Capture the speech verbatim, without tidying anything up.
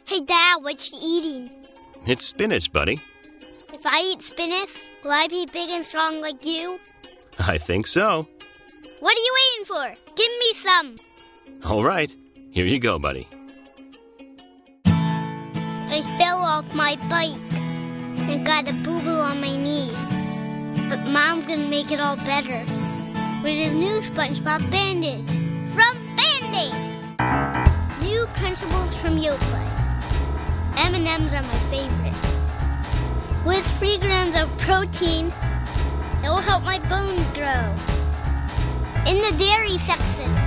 Hey, Dad, what you eating? It's spinach, buddy. If I eat spinach, will I be big and strong like you? I think so. What are you waiting for? Give me some. All right. Here you go, buddy. I fell off my bike and got a boo-boo on my knee. But Mom's gonna make it all better with a new SpongeBob Band-Aid from Band-Aid. New Crunchables from Yoplait. M and M's are my favorite. With three grams of protein, it will help my bones grow. In the dairy section,